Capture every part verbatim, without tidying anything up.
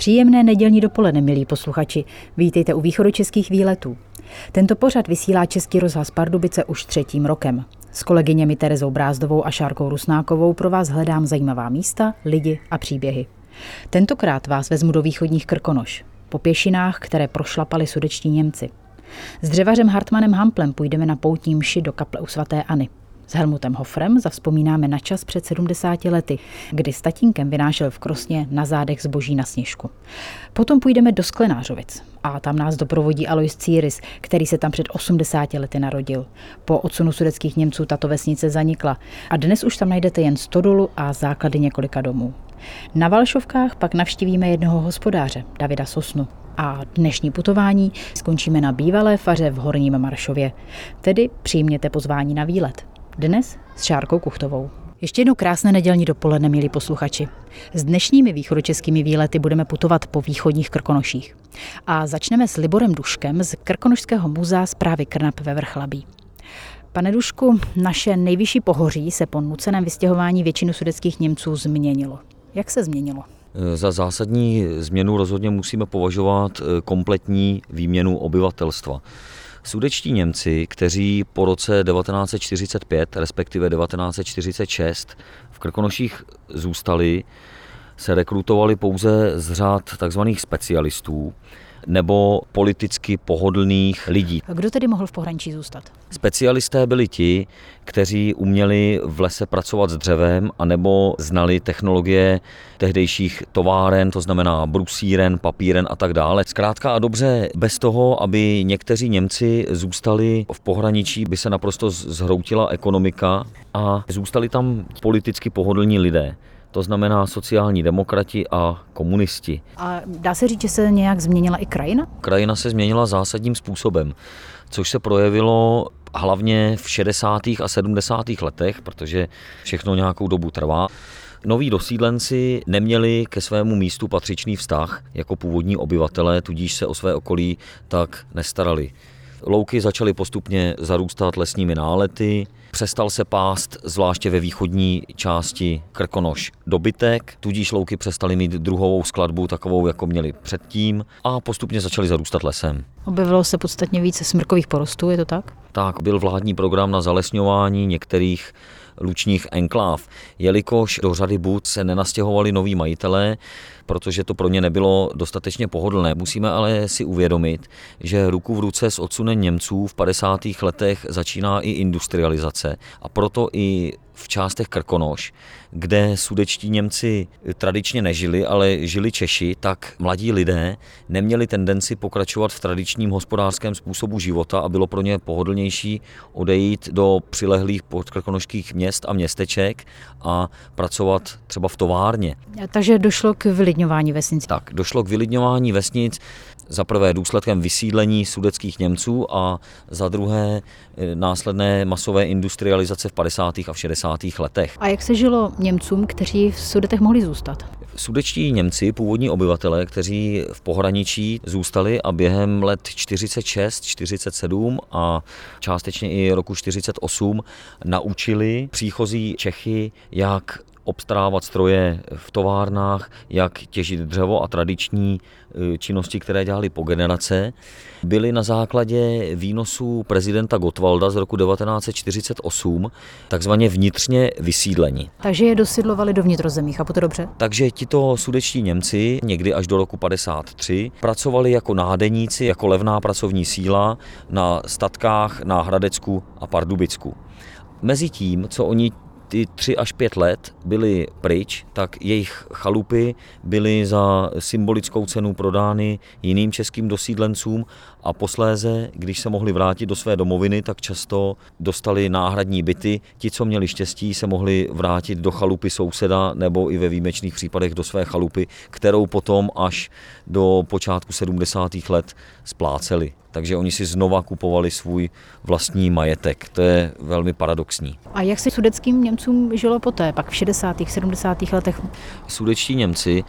Příjemné nedělní dopoledne, milí posluchači. Vítejte u východočeských výletů. Tento pořad vysílá Český rozhlas Pardubice už třetím rokem. S kolegyněmi Terezou Brázdovou a Šárkou Rusnákovou pro vás hledám zajímavá místa, lidi a příběhy. Tentokrát vás vezmu do východních Krkonoš, po pěšinách, které prošlapali sudetští Němci. S dřevařem Hartmanem Hamplem půjdeme na poutní mši do kaple u svaté Anny. S Helmutem Hofrem zavzpomínáme na čas před sedmdesáti lety, kdy s tatínkem vynášel v Krosně na zádech zboží na Sněžku. Potom půjdeme do Sklenářovic a tam nás doprovodí Alois Círis, který se tam před osmdesáti lety narodil. Po odsunu sudetských Němců tato vesnice zanikla a dnes už tam najdete jen stodolu a základy několika domů. Na Valšovkách pak navštívíme jednoho hospodáře, Davida Sosnu. A dnešní putování skončíme na bývalé faře v Horním Maršově. Tedy přijměte pozvání na výlet. Dnes s Šárkou Kuchtovou. Ještě jednou krásné nedělní dopoledne, milí posluchači. S dnešními východočeskými výlety budeme putovat po východních Krkonoších. A začneme s Liborem Duškem z Krkonošského muzea správy Krnap ve Vrchlabí. Pane Dušku, naše nejvyšší pohoří se po nuceném vystěhování většinu sudetských Němců změnilo. Jak se změnilo? Za zásadní změnu rozhodně musíme považovat kompletní výměnu obyvatelstva. Sudetští Němci, kteří po roce devatenáct set čtyřicet pět, respektive devatenáct set čtyřicet šest v Krkonoších zůstali, se rekrutovali pouze z řad takzvaných specialistů nebo politicky pohodlných lidí. Kdo tedy mohl v pohraničí zůstat? Specialisté byli ti, kteří uměli v lese pracovat s dřevem anebo znali technologie tehdejších továren, to znamená brusíren, papíren a tak dále. Zkrátka a dobře, bez toho, aby někteří Němci zůstali v pohraničí, by se naprosto zhroutila ekonomika a zůstali tam politicky pohodlní lidé. To znamená sociální demokrati a komunisti. A dá se říct, že se nějak změnila i krajina? Krajina se změnila zásadním způsobem, což se projevilo hlavně v šedesátých a sedmdesátých letech, protože všechno nějakou dobu trvá. Noví dosídlenci neměli ke svému místu patřičný vztah jako původní obyvatelé, tudíž se o své okolí tak nestarali. Louky začaly postupně zarůstat lesními nálety, přestal se pást zvláště ve východní části Krkonoš dobytek, tudíž louky přestaly mít druhovou skladbu takovou, jako měli předtím a postupně začaly zarůstat lesem. Objevilo se podstatně více smrkových porostů, je to tak? Tak, byl vládní program na zalesňování některých lučních enkláv, jelikož do řady bud se nenastěhovali noví majitelé, protože to pro ně nebylo dostatečně pohodlné. Musíme ale si uvědomit, že ruku v ruce s odsunem Němců v padesátých letech začíná i industrializace a proto i v částech Krkonoš, kde sudetští Němci tradičně nežili, ale žili Češi, tak mladí lidé neměli tendenci pokračovat v tradičním hospodářském způsobu života a bylo pro ně pohodlnější odejít do přilehlých podkrkonošských měst a městeček a pracovat třeba v továrně. Takže došlo k vylidňování vesnic. Tak, došlo k vylidňování vesnic, za prvé důsledkem vysídlení sudetských Němců a za druhé následné masové industrializace v padesátých a v šedesátých letech. A jak se žilo Němcům, kteří v Sudetech mohli zůstat? Sudetští Němci, původní obyvatelé, kteří v pohraničí zůstali a během let čtyřicet šest, čtyřicet sedm a částečně i roku čtyřicet osm naučili příchozí Čechy, jak obstarávat stroje v továrnách, jak těžit dřevo a tradiční činnosti, které dělali po generace, byly na základě výnosů prezidenta Gottwalda z roku devatenáct set čtyřicet osm takzvaně vnitřně vysídleni. Takže je dosidlovali do vnitrozemí, chápu to dobře? Takže tito sudetští Němci někdy až do roku padesát tři pracovali jako nádeníci, jako levná pracovní síla na statkách na Hradecku a Pardubicku. Mezitím, co oni ty tři až pět let byly pryč, tak jejich chalupy byly za symbolickou cenu prodány jiným českým dosídlencům a posléze, když se mohli vrátit do své domoviny, tak často dostali náhradní byty. Ti, co měli štěstí, se mohli vrátit do chalupy souseda nebo i ve výjimečných případech do své chalupy, kterou potom až do počátku sedmdesátých let spláceli. Takže oni si znova kupovali svůj vlastní majetek. To je velmi paradoxní. A jak se sudetským Němcům žilo poté, pak v šedesátých, sedmdesátých letech? Sudetští Němci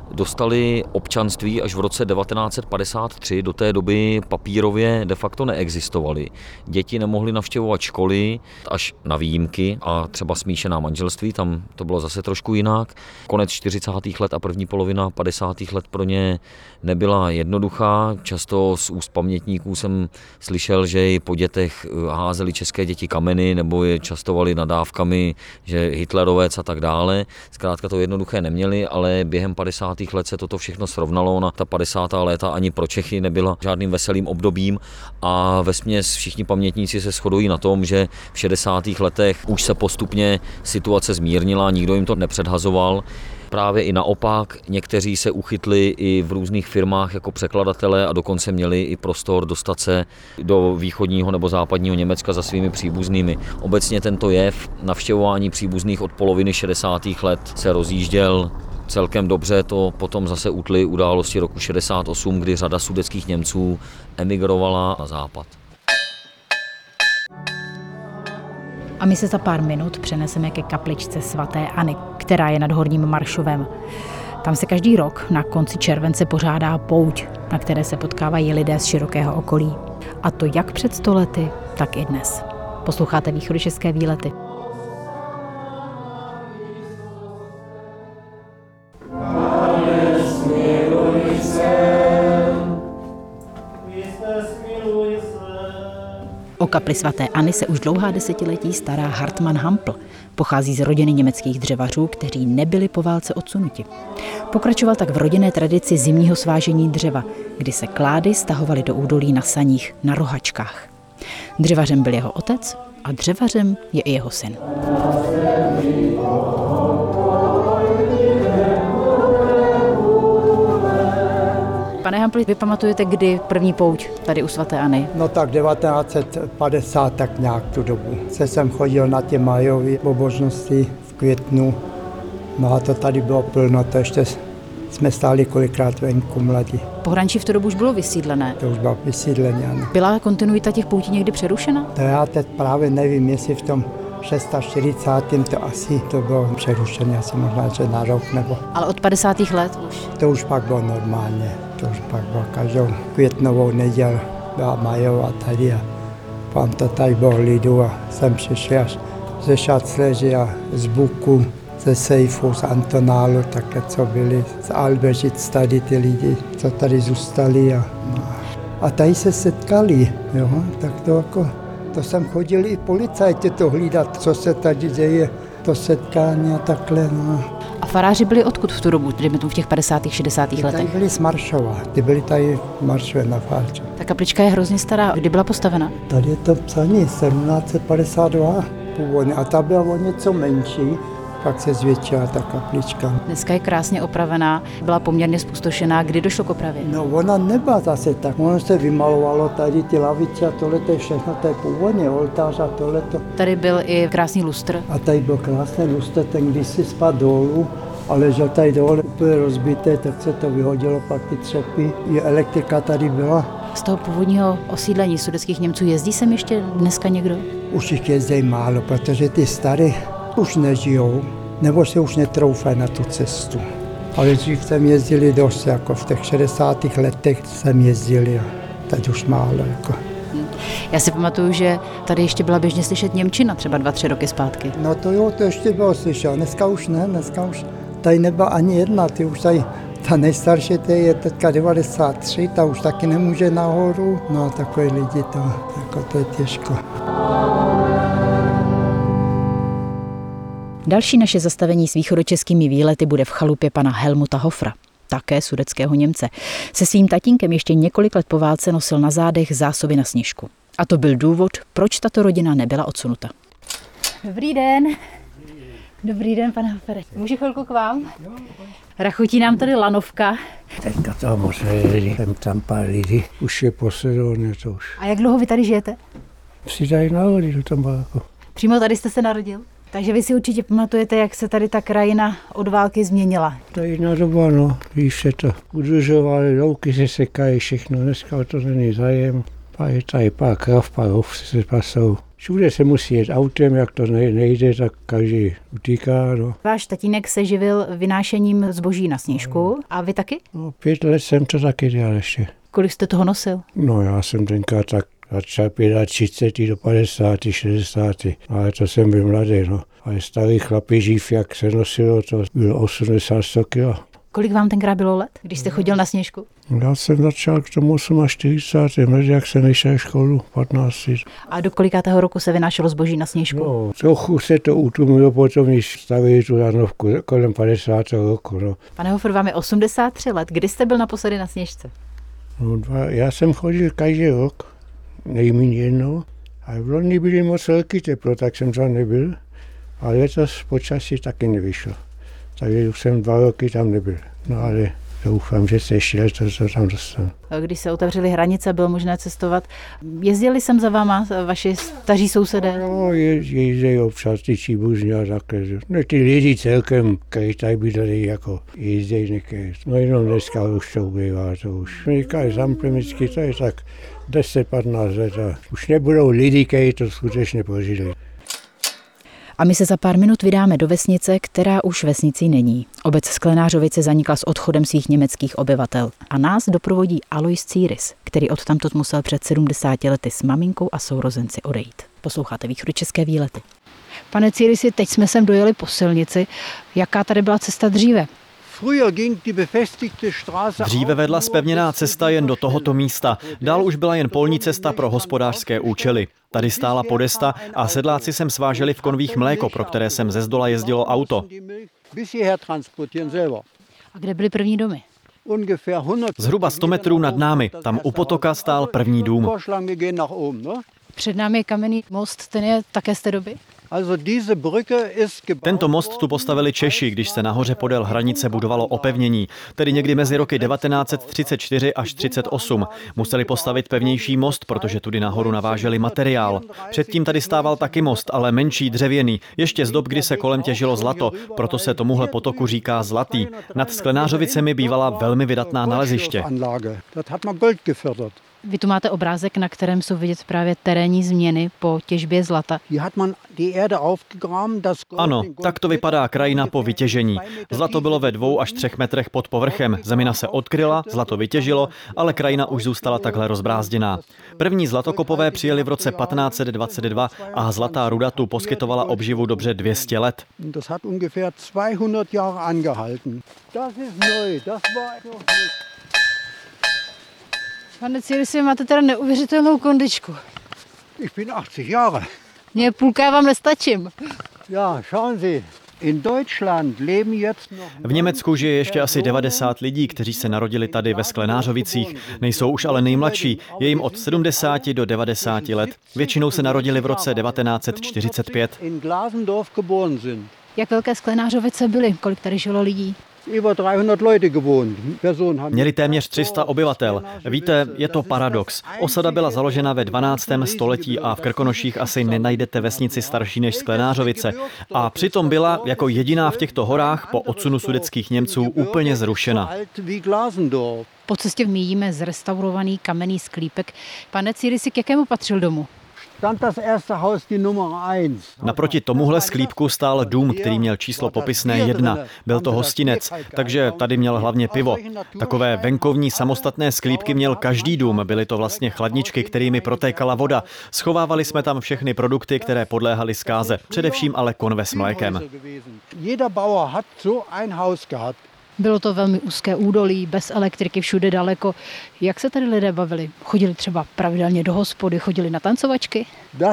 dostali občanství až v roce devatenáct set padesát tři. Do té doby papírově de facto neexistovaly. Děti nemohly navštěvovat školy až na výjimky a třeba smíšená manželství, tam to bylo zase trošku jinak. Konec čtyřicátých let a první polovina padesátých let pro ně nebyla jednoduchá. Často z úst pamětníků jsem slyšel, že i po dětech házeli české děti kameny nebo je častovali nadávkami, že Hitlerovec a tak dále. Zkrátka to jednoduché neměli, ale během padesátých let se toto všechno srovnalo. Na ta padesátá léta ani pro Čechy nebyla žádným veselým obdobím a vesměs všichni pamětníci se shodují na tom, že v šedesátých letech už se postupně situace zmírnila, nikdo jim to nepředhazoval. Právě i naopak, někteří se uchytli i v různých firmách jako překladatelé a dokonce měli i prostor dostat se do východního nebo západního Německa za svými příbuznými. Obecně tento jev navštěvování příbuzných od poloviny šedesátých let se rozjížděl celkem dobře, to potom zase utly události roku šedesát osm, kdy řada sudetských Němců emigrovala na západ. A my se za pár minut přeneseme ke kapličce svaté Anny, která je nad Horním Maršovem. Tam se každý rok na konci července pořádá pouť, na které se potkávají lidé z širokého okolí. A to jak před sto lety, tak i dnes. Posloucháte Východočeské výlety. O kapli svaté Anny se už dlouhá desetiletí stará Hartmann Hampl. Pochází z rodiny německých dřevařů, kteří nebyli po válce odsunuti. Pokračoval tak v rodinné tradici zimního svážení dřeva, kdy se klády stahovaly do údolí na saních, na rohačkách. Dřevařem byl jeho otec a dřevařem je i jeho syn. Pane Hampli, vy pamatujete, kdy první pouť tady u svaté Anny? No tak devatenáct set padesát, tak nějak tu dobu. Se jsem chodil na ty majové pobožnosti v květnu. No a to tady bylo plno, to ještě jsme stáli kolikrát venku mladí. Pohrančí v tu dobu už bylo vysídlené. To už bylo vysídlené, ano. Byla kontinuita těch poutí někdy přerušena? To já teď právě nevím, jestli v tom čtyřicátém šestém to asi to bylo přerušené, asi možná, že na rok nebo... Ale od padesátých let už? To už pak bylo normálně, to už pak bylo každou květnovou neděl byla majová tady a vám to tady bylo lidu a jsem přišel až ze Šacleži a z Buku, ze Sejfu, z Antonálu, také co byli, z Albežic tady ty lidi, co tady zůstali a, no. A tady se setkali, jo, tak to jako... To jsem chodil i policajti to hlídat, co se tady děje, to setkání a takhle. No. A faráři byli odkud v tu dobu, dejme tomu v těch padesátých, šedesátých letech? Tady byli z Maršova, ty byli tady v Maršově na Fáči. Ta kaplička je hrozně stará, kdy byla postavena? Tady je to psaní, sedmnáct set padesát dva původně a ta byla o něco menší, pak se zvětšila ta kaplička. Dneska je krásně opravená, byla poměrně zpustošená. Kdy došlo k opravě? No ona nebyla zase tak, ono se vymalovalo tady ty lavice a tohle to je všechno, to je původně oltář a tohleto. Tady byl i krásný lustr. A tady byl krásný lustr, ten když si spadl dolů a ležel tady dole úplně rozbité, tak se to vyhodilo, pak ty třepy, i elektrika tady byla. Z toho původního osídlení sudetských Němců jezdí sem ještě dneska někdo? Už jich jezdí málo, protože ty staré už nežijou, nebo se už netroufají na tu cestu. Ale dřív jsem jezdili dost, jako v těch šedesátých letech jsem jezdili a teď už málo. Jako. Já si pamatuju, že tady ještě byla běžně slyšet němčina, třeba dva, tři roky zpátky. No to jo, to ještě bylo slyšet, dneska už ne, dneska už tady nebyla ani jedna, ty už tady, ta nejstarší ty je teďka devadesát tři, ta už taky nemůže nahoru, no a takové lidi, to, jako to je těžko. Další naše zastavení s východočeskými výlety bude v chalupě pana Helmuta Hofra, také sudetského Němce. Se svým tatínkem ještě několik let po válce nosil na zádech zásoby na sněžku. A to byl důvod, proč tato rodina nebyla odsunuta. Dobrý den. Dobrý den, pane Hofere. Můžu chvilku k vám? Rachotí nám tady lanovka. Teďka to moře jeli, jsem tam pár lidí, už je po sezóně to už. A jak dlouho vy tady žijete? Přidají na vody do tom baráku. Přímo tady jste se narodil? Takže vy si určitě pamatujete, jak se tady ta krajina od války změnila. To je jiná doba, no, víš se to. Udržovali, louky se sekají, všechno, dneska to není zájem. Pak je tady pár krav, pár ovce se pasou. Všude se musí jet autem, jak to nejde, tak každý utíká. No. Váš tatínek se živil vynášením zboží na Sněžku a vy taky? No, pět let jsem to taky dělal ještě. Kolik jste toho nosil? No já jsem tenkrát tak začal třicet pět do padesát, šedesát, ale to jsem byl mladý, no. Ale starý chlapi živ, jak se nosilo, to bylo osmdesát sto kilo. Kolik vám tenkrát bylo let, když jste chodil na Sněžku? Já jsem začal k tomu čtyřicet osm, jak jsem nešel školu, patnáct. A do kolikátého roku se vynášelo zboží na Sněžku? No, trochu se to utlumilo potom, když stavili tu lanovku kolem padesátého roku. No. Pane Hofer, vám je osmdesát tři let. Kdy jste byl naposledy na Sněžce? No, dva, já jsem chodil každý rok, nejméně jednou, ale v loni byly moc velký teplo, tak jsem tam nebyl. A letos počasí taky nevyšlo. Takže už jsem dva roky tam nebyl. No ale doufám, že se ještě letos to tam dostanu. Když se otevřely hranice, bylo možné cestovat. Jezdili jsem za váma, vaši staří sousedé? No, jezdí občas ty číbuřní a takhle. No, ty lidi celkem, kteří tady bydleli, jako jezdí někde. No jenom dneska už to ubývá, to už. Říkají zamplemicky, to je tak deset patnáct let a už nebudou lidi, kteří to skutečně požili. A my se za pár minut vydáme do vesnice, která už vesnicí není. Obec Sklenářovice zanikla s odchodem svých německých obyvatel. A nás doprovodí Alois Círis, který odtamtud musel před sedmdesáti lety s maminkou a sourozenci odejít. Posloucháte Východočeské výlety. Pane Círisi, teď jsme sem dojeli po silnici. Jaká tady byla cesta dříve? Dříve vedla zpevněná cesta jen do tohoto místa. Dál už byla jen polní cesta pro hospodářské účely. Tady stála podesta a sedláci sem sváželi v konvích mléko, pro které sem ze zdola jezdilo auto. A kde byly první domy? Zhruba sto metrů nad námi, tam u potoka stál první dům. Před námi je kamenný most, ten je také z té doby? Tento most tu postavili Češi, když se nahoře podél hranice budovalo opevnění, tedy někdy mezi roky devatenáct set třicet čtyři až třicet osm. Museli postavit pevnější most, protože tudy nahoru naváželi materiál. Předtím tady stával taky most, ale menší, dřevěný, ještě z dob, kdy se kolem těžilo zlato, proto se tomuhle potoku říká Zlatý. Nad Sklenářovicemi bývala velmi vydatná naleziště. Vy tu máte obrázek, na kterém jsou vidět právě terénní změny po těžbě zlata. Ano, tak to vypadá krajina po vytěžení. Zlato bylo ve dvou až třech metrech pod povrchem. Zemina se odkryla, zlato vytěžilo, ale krajina už zůstala takhle rozbrázděná. První zlatokopové přijeli v roce patnáct set dvacet dva a zlatá ruda tu poskytovala obživu dobře dvě stě let. Pane Círisi, máte teda neuvěřitelnou kondičku. Ich bin achtzig Jahre. Mně půlka vám nestačím. Ja, schauen Sie. In Deutschland leben jetzt noch... V Německu žije ještě asi devadesát lidí, kteří se narodili tady ve Sklenářovicích. Nejsou už ale nejmladší, je jim od sedmdesáti do devadesáti let. Většinou se narodili v roce devatenáct set čtyřicet pět. Jak velké Sklenářovice byly? Kolik tady žilo lidí? Měli téměř tři sta obyvatel. Víte, je to paradox. Osada byla založena ve dvanáctém století a v Krkonoších asi nenajdete vesnici starší než Sklenářovice. A přitom byla jako jediná v těchto horách po odsunu sudetských Němců úplně zrušena. Po cestě míjíme zrestaurovaný kamenný sklípek. Pane Círisi, k jakému patřil domu? Naproti tomuhle sklípku stál dům, který měl číslo popisné jedna. Byl to hostinec, takže tady měl hlavně pivo. Takové venkovní samostatné sklípky měl každý dům, byly to vlastně chladničky, kterými protékala voda. Schovávali jsme tam všechny produkty, které podléhaly zkáze, především ale konve s mlékem. Bylo to velmi úzké údolí, bez elektriky, všude daleko. Jak se tady lidé bavili? Chodili třeba pravidelně do hospody, chodili na tancovačky?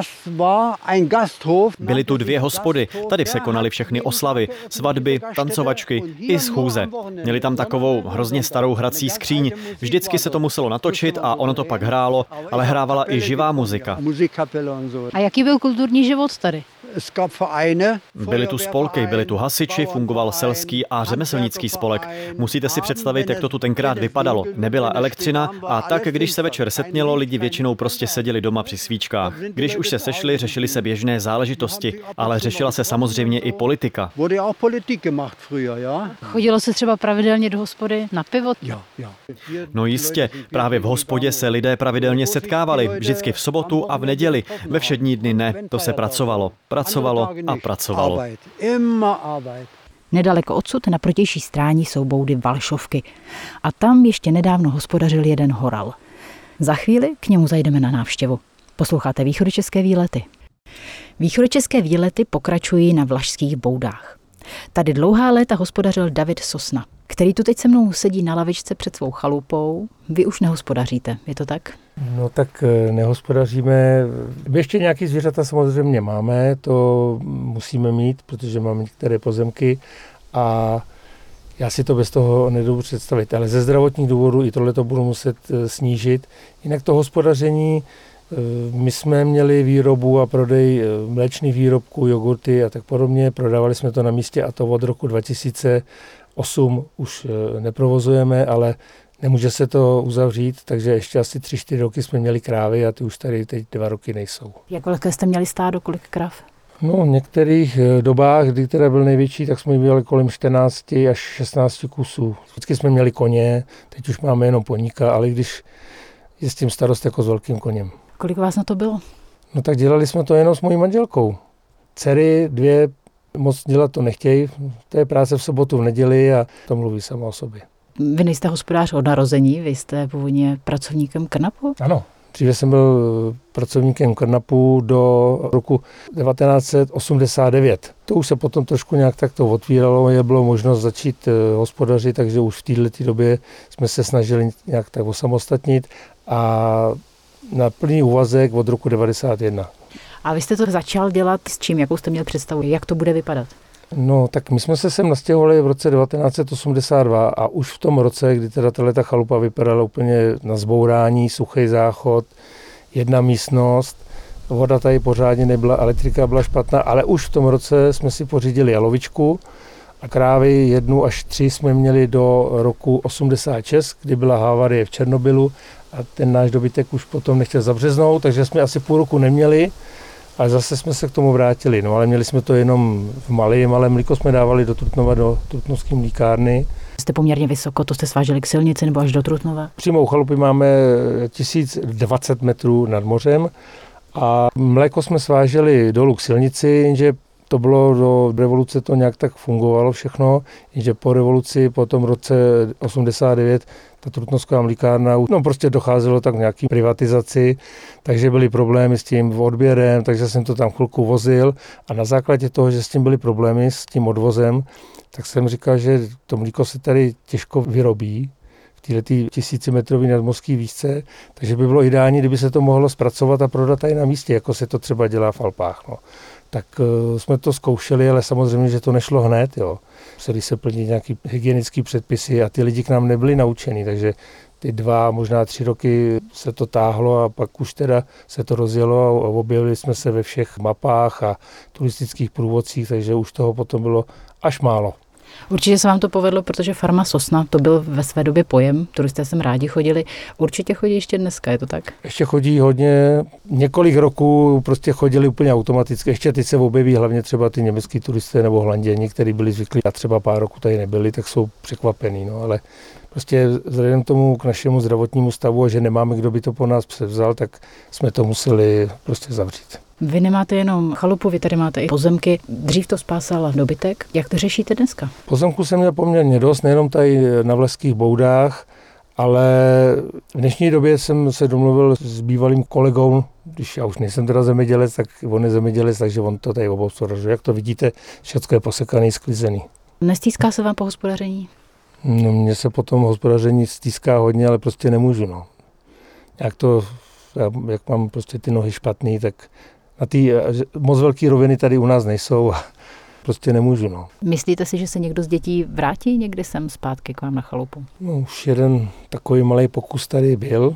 Byly tu dvě hospody, tady se konaly všechny oslavy, svatby, tancovačky i schůze. Měli tam takovou hrozně starou hrací skříň. Vždycky se to muselo natočit a ono to pak hrálo, ale hrávala i živá muzika. A jaký byl kulturní život tady? Byly tu spolky, byli tu hasiči, fungoval selský a řemeslnický spolek. Musíte si představit, jak to tu tenkrát vypadalo. Nebyla elektřina a tak, když se večer setmělo, lidi většinou prostě seděli doma při svíčkách. Když už se sešli, řešili se běžné záležitosti, ale řešila se samozřejmě i politika. Chodilo se třeba pravidelně do hospody na pivo? No jistě, právě v hospodě se lidé pravidelně setkávali, vždycky v sobotu a v neděli. Ve všední dny ne, to se pracovalo. Pracovalo a pracovalo. Nedaleko odsud na protější stráni jsou boudy Valšovky. A tam ještě nedávno hospodařil jeden horal. Za chvíli k němu zajdeme na návštěvu. Posloucháte Východočeské výlety. Východočeské výlety pokračují na Vlašských boudách. Tady dlouhá léta hospodařil David Sosna, který tu teď se mnou sedí na lavičce před svou chalupou. Vy už nehospodaříte, je to tak? No tak nehospodaříme. Ještě nějaký zvířata samozřejmě máme, to musíme mít, protože máme některé pozemky a já si to bez toho nedobu představit. Ale ze zdravotních důvodů i tohle to budu muset snížit. Jinak to hospodaření, my jsme měli výrobu a prodej mléčných výrobků, jogurty a tak podobně. Prodávali jsme to na místě a to od roku dva tisíce osm už neprovozujeme, ale nemůže se to uzavřít, takže ještě asi tři, čtyři roky jsme měli krávy a ty už tady teď dva roky nejsou. Jak velké jste měli stádo, kolik krav? No, v některých dobách, kdy teda byl největší, tak jsme měli kolem čtrnáct až šestnáct kusů. Vždycky jsme měli koně, teď už máme jenom poníka, ale když je s tím starost jako s velkým koněm. Kolik vás na to bylo? No tak dělali jsme to jenom s mojí manželkou. Dcery dvě moc dělat to nechtějí, to je práce v sobotu, v neděli a to mluví sama o sobě. Vy nejste hospodář od narození, vy jste původně pracovníkem Krnapu? Ano, dříve jsem byl pracovníkem Krnapu do roku devatenáct set osmdesát devět. To už se potom trošku nějak takto otvíralo, je bylo možnost začít hospodařit, takže už v této době jsme se snažili nějak tak osamostatnit a na plný úvazek od roku devadesát jedna. A vy jste to začal dělat s čím? Jakou jste měl představu? Jak to bude vypadat? No, tak my jsme se sem nastěhovali v roce devatenáct set osmdesát dva a už v tom roce, kdy teda tato chalupa vypadala úplně na zbourání, suchý záchod, jedna místnost, voda tady pořádně nebyla, elektrika byla špatná, ale už v tom roce jsme si pořídili jalovičku a krávy jednu až tři jsme měli do roku osmdesát šest, kdy byla havárie v Černobylu a ten náš dobytek už potom nechtěl zabřeznout, takže jsme asi půl roku neměli. Ale zase jsme se k tomu vrátili, no ale měli jsme to jenom v malém, ale mlíko jsme dávali do Trutnova, do trutnovské mlíkárny. Jste poměrně vysoko, to jste sváželi k silnici nebo až do Trutnova? Přímo u chalupy máme tisíc dvacet metrů nad mořem a mléko jsme sváželi dolů k silnici, jenže to bylo do revoluce, to nějak tak fungovalo všechno, jenže po revoluci, po tom roce osmdesát devět, ta trutnovská mlíkárna, no prostě docházelo tak k nějaký privatizaci, takže byly problémy s tím odběrem, takže jsem to tam chvilku vozil a na základě toho, že s tím byly problémy s tím odvozem, tak jsem říkal, že to mlíko se tady těžko vyrobí v této tisícimetrové nadmořské výšce, takže by bylo ideální, kdyby se to mohlo zpracovat a prodat tady na místě, jako se to třeba dělá v Alpách. No. Tak uh, jsme to zkoušeli, ale samozřejmě, že to nešlo hned. Jo. Museli se plnit nějaké hygienické předpisy a ty lidi k nám nebyli naučení, takže ty dva, možná tři roky se to táhlo a pak už teda se to rozjelo a objevili jsme se ve všech mapách a turistických průvodcích, takže už toho potom bylo až málo. Určitě se vám to povedlo, protože farma Sosna, to byl ve své době pojem, turisté sem rádi chodili. Určitě chodí ještě dneska, je to tak? Ještě chodí hodně, několik roků prostě chodili úplně automaticky. Ještě teď se objeví hlavně třeba ty německý turisté nebo Holanděni, kteří byli zvyklí a třeba pár roků tady nebyli, tak jsou překvapení. No, ale prostě vzhledem tomu k našemu zdravotnímu stavu a že nemáme, kdo by to po nás převzal, tak jsme to museli prostě zavřít. Vy nemáte jenom chalupu, vy tady máte i pozemky. Dřív to spásal dobytek. Jak to řešíte dneska? Pozemku jsem měl poměrně dost, nejenom tady na Vlašských boudách, ale v dnešní době jsem se domluvil s bývalým kolegou, když já už nejsem teda zemědělec, tak on je zemědělec, takže on to tady obhospodařuje. Jak to vidíte, všechno je posekaný, sklizený. Nestýská se vám po hospodaření? No, mně se po tom hospodaření stýská hodně, ale prostě nemůžu. No. Jak to, jak mám prostě ty nohy špatný, tak na ty moc velké roviny tady u nás nejsou a prostě nemůžu. No. Myslíte si, že se někdo z dětí vrátí někdy sem zpátky k vám na chalupu? No, už jeden takový malý pokus tady byl.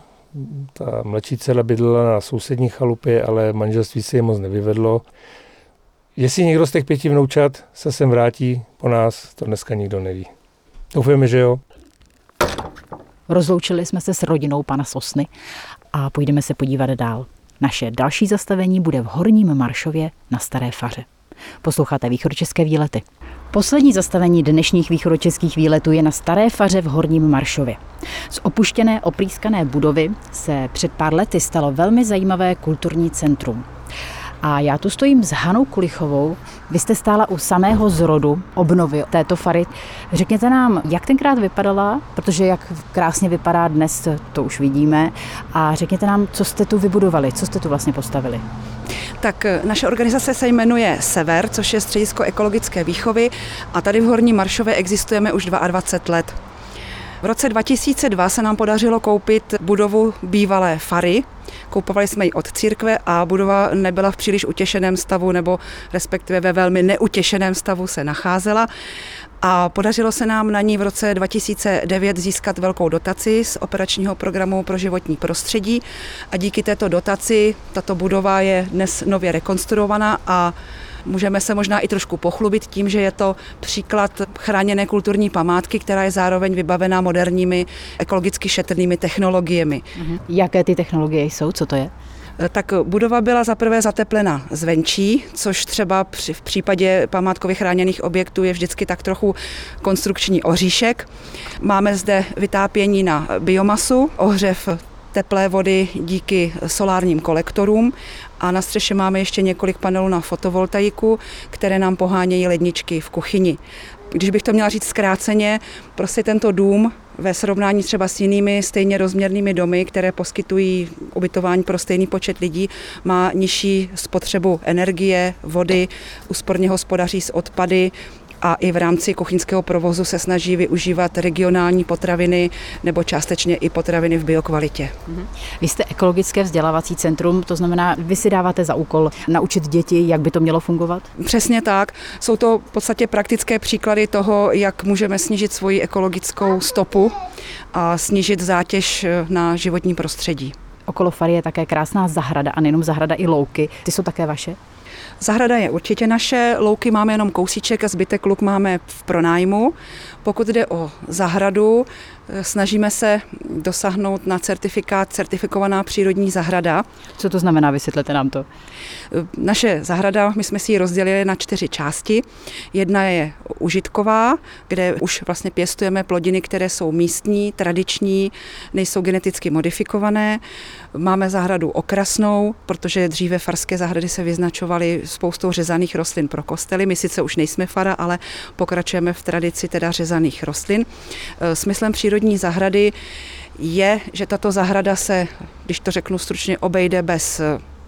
Ta mladší dcera bydlela na sousední chalupě, ale manželství se jí moc nevyvedlo. Jestli někdo z těch pěti vnoučat se sem vrátí po nás, to dneska nikdo neví. Doufujeme, že jo. Rozloučili jsme se s rodinou pana Sosny a půjdeme se podívat dál. Naše další zastavení bude v Horním Maršově na Staré faře. Posloucháte Východočeské výlety. Poslední zastavení dnešních východočeských výletů je na Staré faře v Horním Maršově. Z opuštěné oprýskané budovy se před pár lety stalo velmi zajímavé kulturní centrum. A já tu stojím s Hanou Kulichovou. Vy jste stála u samého zrodu obnovy této fary. Řekněte nám, jak tenkrát vypadala, protože jak krásně vypadá dnes, to už vidíme. A řekněte nám, co jste tu vybudovali, co jste tu vlastně postavili. Tak naše organizace se jmenuje Sever, což je středisko ekologické výchovy a tady v Horním Maršově existujeme už dvacet dva let. V roce dva tisíce dva se nám podařilo koupit budovu bývalé fary. Koupovali jsme ji od církve a budova nebyla v příliš utěšeném stavu, nebo respektive ve velmi neutěšeném stavu se nacházela. A podařilo se nám na ní v roce dva tisíce devět získat velkou dotaci z operačního programu pro životní prostředí a díky této dotaci tato budova je dnes nově rekonstruovaná a můžeme se možná i trošku pochlubit tím, že je to příklad chráněné kulturní památky, která je zároveň vybavená moderními ekologicky šetrnými technologiemi. Mhm. Jaké ty technologie jsou? Co to je? Tak budova byla zaprvé zateplena zvenčí, což třeba při, v případě památkově chráněných objektů je vždycky tak trochu konstrukční oříšek. Máme zde vytápění na biomasu, ohřev teplé vody díky solárním kolektorům a na střeše máme ještě několik panelů na fotovoltaiku, které nám pohánějí ledničky v kuchyni. Když bych to měla říct zkráceně, prostě tento dům ve srovnání třeba s jinými stejně rozměrnými domy, které poskytují ubytování pro stejný počet lidí, má nižší spotřebu energie, vody, úsporně hospodaří s odpady a i v rámci kuchyňského provozu se snaží využívat regionální potraviny nebo částečně i potraviny v biokvalitě. Vy jste ekologické vzdělávací centrum, to znamená, vy si dáváte za úkol naučit děti, jak by to mělo fungovat? Přesně tak. Jsou to v podstatě praktické příklady toho, jak můžeme snížit svoji ekologickou stopu a snížit zátěž na životní prostředí. Okolo fary je také krásná zahrada a nejenom zahrada, i louky. Ty jsou také vaše? Zahrada je určitě naše, louky máme jenom kousíček a zbytek luk máme v pronájmu. Pokud jde o zahradu, snažíme se dosáhnout na certifikát certifikovaná přírodní zahrada. Co to znamená? Vysvětlete nám to. Naše zahrada, my jsme si ji rozdělili na čtyři části. Jedna je užitková, kde už vlastně pěstujeme plodiny, které jsou místní, tradiční, nejsou geneticky modifikované. Máme zahradu okrasnou, protože dříve farské zahrady se vyznačovaly spoustou řezaných rostlin pro kostely. My sice už nejsme fara, ale pokračujeme v tradici teda řezaných rostlin. Smyslem přírodní zahrady je, že tato zahrada se, když to řeknu stručně, obejde bez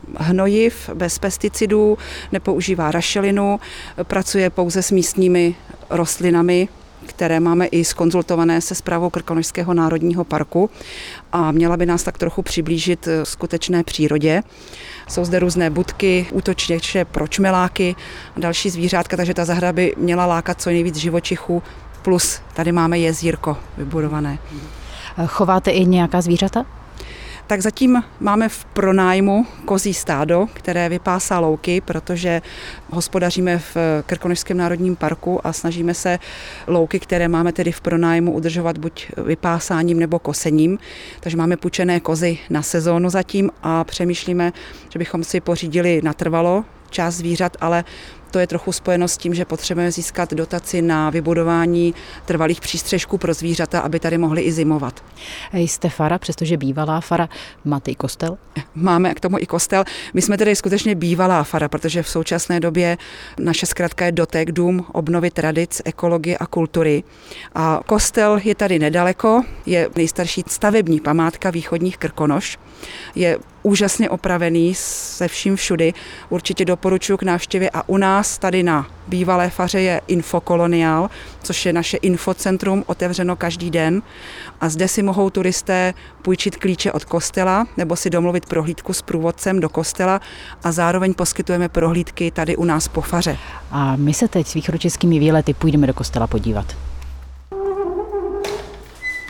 hnojiv, bez pesticidů, nepoužívá rašelinu, pracuje pouze s místními rostlinami, které máme i zkonzultované se správou Krkonošského národního parku a měla by nás tak trochu přiblížit skutečné přírodě. Jsou zde různé budky, útočiště pro čmeláky a další zvířátka, takže ta zahrada by měla lákat co nejvíc živočichů, plus tady máme jezírko vybudované. Chováte i nějaká zvířata? Tak zatím máme v pronájmu kozí stádo, které vypásá louky, protože hospodaříme v Krkonošském národním parku a snažíme se louky, které máme tedy v pronájmu, udržovat buď vypásáním nebo kosením. Takže máme půjčené kozy na sezónu zatím a přemýšlíme, že bychom si pořídili natrvalo část zvířat, ale to je trochu spojeno s tím, že potřebujeme získat dotaci na vybudování trvalých přístřešků pro zvířata, aby tady mohli i zimovat. Jste fara, přestože bývalá fara, máte i kostel? Máme k tomu i kostel. My jsme tedy skutečně bývalá fara, protože v současné době naše zkratka je Dotek, Dům obnovy tradic, ekologie a kultury. A kostel je tady nedaleko, je nejstarší stavební památka východních Krkonoš. Je úžasně opravený se vším všudy. Určitě doporučuji k návštěvě a u nás tady na bývalé faře je Infokoloniál, což je naše infocentrum, otevřeno každý den a zde si mohou turisté půjčit klíče od kostela nebo si domluvit prohlídku s průvodcem do kostela a zároveň poskytujeme prohlídky tady u nás po faře. A my se teď s východočeskými výlety půjdeme do kostela podívat.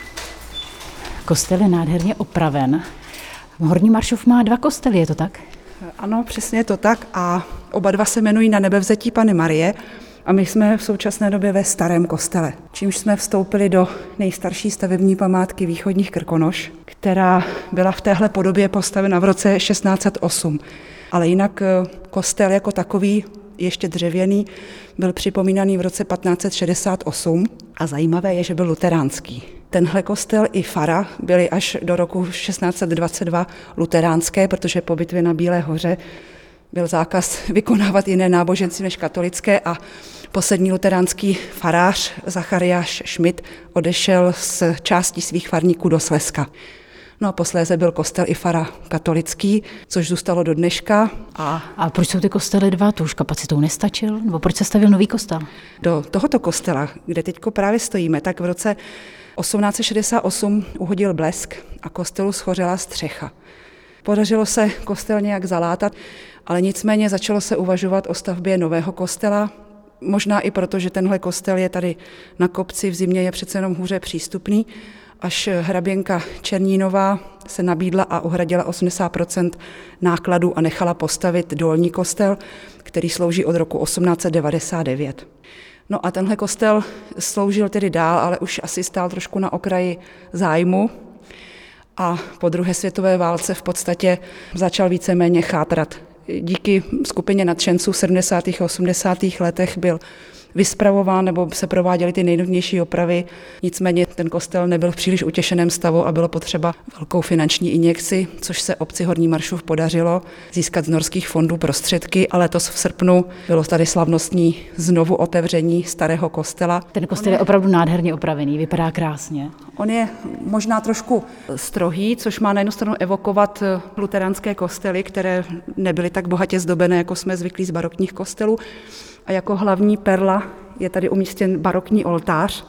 Kostel je nádherně opraven. Horní Maršov má dva kostely, je to tak? Ano, přesně je to tak a oba dva se jmenují Na nebevzetí Panny Marie a my jsme v současné době ve starém kostele, čímž jsme vstoupili do nejstarší stavební památky východních Krkonoš, která byla v téhle podobě postavena v roce šestnáct set osm. Ale jinak kostel jako takový, ještě dřevěný, byl připomínaný v roce patnáct set šedesát osm a zajímavé je, že byl luteránský. Tenhle kostel i fara byly až do roku šestnáct set dvacet dva luteránské, protože po bitvě na Bílé hoře byl zákaz vykonávat jiné náboženství než katolické a poslední luteránský farář Zachariáš Schmidt odešel s částí svých farníků do Slezska. No a posléze byl kostel i fara katolický, což zůstalo do dneška. A, a proč jsou ty kostely dva? To už kapacitou nestačil? Nebo proč se stavil nový kostel? Do tohoto kostela, kde teďko právě stojíme, tak v roce osmnáct set šedesát osm uhodil blesk a kostelu schořela střecha. Podařilo se kostel nějak zalátat, ale nicméně začalo se uvažovat o stavbě nového kostela, možná i proto, že tenhle kostel je tady na kopci, v zimě je přece jenom hůře přístupný, až hraběnka Černínová se nabídla a uhradila osmdesát procent nákladů a nechala postavit dolní kostel, který slouží od roku osmnáct set devadesát devět. No a tenhle kostel sloužil tedy dál, ale už asi stál trošku na okraji zájmu a po druhé světové válce v podstatě začal víceméně chátrat. Díky skupině nadšenců v sedmdesátých a osmdesátých letech byl vyspravován nebo se prováděly ty nejnutnější opravy. Nicméně ten kostel nebyl v příliš utěšeném stavu a bylo potřeba velkou finanční injekci, což se obci Horní Maršův podařilo získat z norských fondů prostředky, a letos v srpnu bylo tady slavnostní znovu otevření starého kostela. Ten kostel je opravdu nádherně opravený, vypadá krásně. On je možná trošku strohý, což má na jednu stranu evokovat luteránské kostely, které nebyly tak bohatě zdobené, jako jsme zvyklí z barokních kostelů. A jako hlavní perla je tady umístěn barokní oltář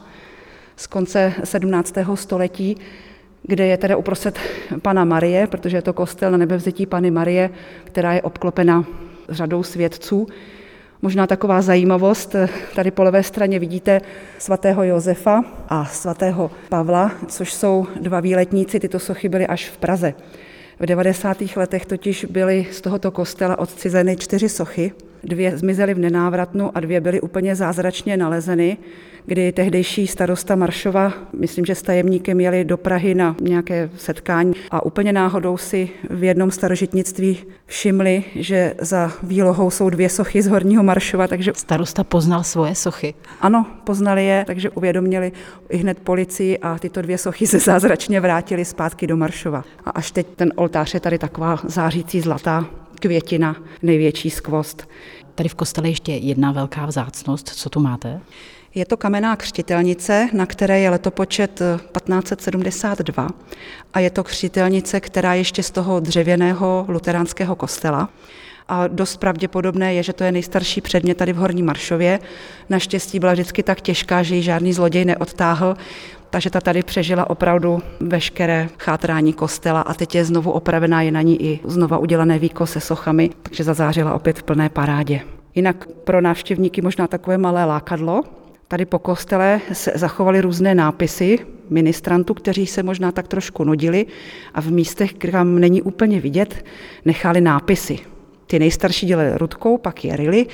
z konce sedmnáctého století, kde je tedy uprostřed Panna Marie, protože je to kostel Na nebevzetí Panny Marie, která je obklopena řadou světců. Možná taková zajímavost, tady po levé straně vidíte svatého Josefa a svatého Pavla, což jsou dva výletníci, tyto sochy byly až v Praze. V devadesátých letech totiž byly z tohoto kostela odcizeny čtyři sochy, dvě zmizely v nenávratnu a dvě byly úplně zázračně nalezeny, kdy tehdejší starosta Maršova, myslím, že s tajemníkem jeli do Prahy na nějaké setkání a úplně náhodou si v jednom starožitnictví všimli, že za výlohou jsou dvě sochy z Horního Maršova, takže starosta poznal svoje sochy. Ano, poznali je, takže uvědomili i hned policii a tyto dvě sochy se zázračně vrátily zpátky do Maršova. A až teď ten oltář je tady taková zářící zlatá květina, největší skvost. Tady v kostele ještě jedna velká vzácnost. Co tu máte? Je to kamenná křtitelnice, na které je letopočet patnáct set sedmdesát dva a je to křtitelnice, která ještě z toho dřevěného luteránského kostela. A dost pravděpodobné je, že to je nejstarší předmět tady v Horním Maršově. Naštěstí byla vždycky tak těžká, že ji žádný zloděj neodtáhl, takže ta tady přežila opravdu veškeré chátrání kostela a teď je znovu opravená, je na ní i znova udělané víko se sochami, takže zazářila opět v plné parádě. Jinak pro návštěvníky možná takové malé lákadlo. Tady po kostele se zachovaly různé nápisy ministrantů, kteří se možná tak trošku nudili a v místech, kam není úplně vidět, nechali nápisy. Ty nejstarší dělali rudkou, pak je ryli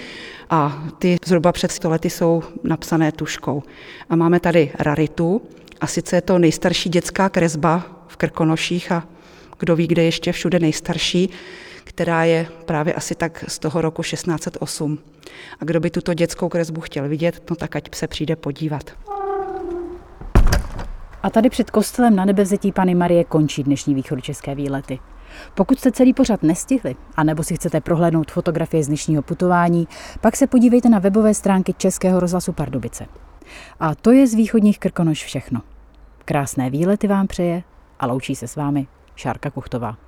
a ty zhruba před sto lety jsou napsané tuškou. A máme tady raritu, a sice je to nejstarší dětská kresba v Krkonoších a kdo ví, kde ještě všude nejstarší, která je právě asi tak z toho roku šestnáct set osm. A kdo by tuto dětskou kresbu chtěl vidět, no tak ať se přijde podívat. A tady před kostelem Na nebevzetí Panny Marie končí dnešní východočeské výlety. Pokud jste celý pořad nestihli, anebo si chcete prohlédnout fotografie z dnešního putování, pak se podívejte na webové stránky Českého rozhlasu Pardubice. A to je z východních Krkonoš všechno. Krásné výlety vám přeje a loučí se s vámi Šárka Kuchtová.